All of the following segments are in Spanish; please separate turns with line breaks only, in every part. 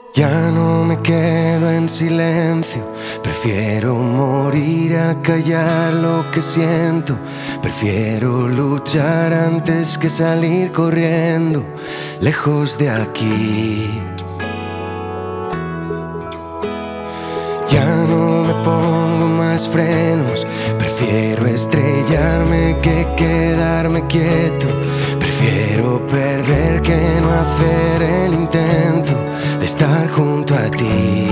Ya no me quedo en silencio, prefiero morir a callar lo que siento. Prefiero luchar antes que salir corriendo, lejos de aquí. Ya no me pongo más frenos, prefiero estrellarme que quedarme quieto. Prefiero perder que no hacer el intento de estar junto a ti.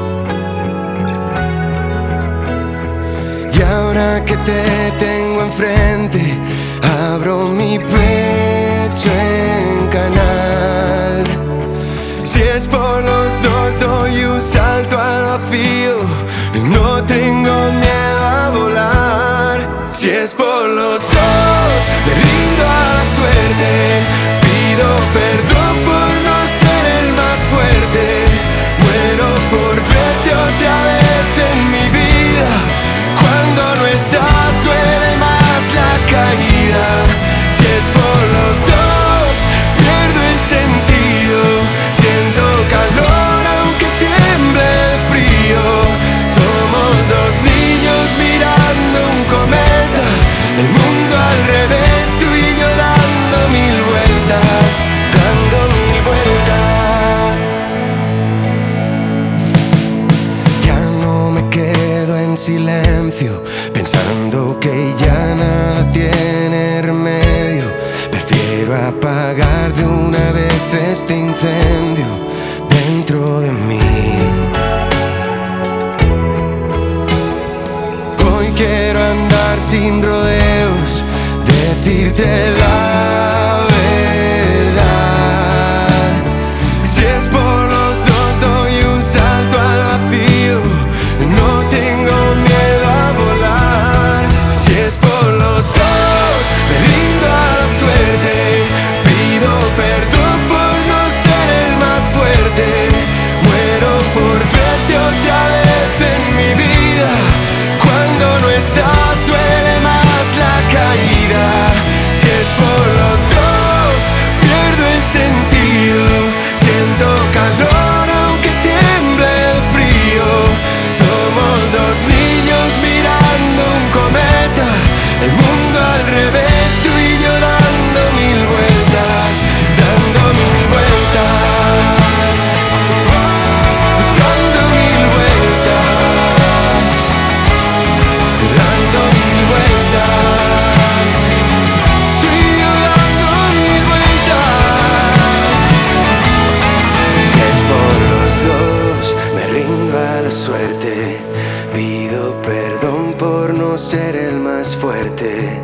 Y ahora que te tengo enfrente, abro mi pecho en canal. Si es por los dos, doy un salto al vacío, no tengo miedo a volar. Si es por los dos, me rindo a la suerte. Pido perdón por no ser el más fuerte. Muero por verte otra vez en mi vida. Cuando no estás duele más la caída. Si es por los dos, pierdo el sentido. Siento calor aunque tiemble de frío. Somos dos niños mirando un cometa, el mundo al revés, tú y yo dando mil vueltas, dando mil vueltas. Ya no me quedo en silencio, pensando que ya nada tiene remedio. Prefiero apagar de una vez este incendio dentro de mí. Hoy quiero andar sin rodeos, decirte la verdad. Si es por los dos, doy un salto al vacío, no tengo miedo a volar. Si es por los dos, me rindo a la suerte. Pido perdón por no ser el más fuerte. Muero por verte otra vez en mi vida. Cuando no estás duele más la caída. Si es por los dos, pierdo el sentido. Siento calor aunque tiemble de frío. Somos dos niños mirando un cometa, el mundo al revés, tú y yo dando mil vueltas, dando mil vueltas, dando mil vueltas, dando mil vueltas, tú y yo dando mil vueltas. Si es por los dos, me rindo a la suerte. Pido perdón por no ser el más fuerte.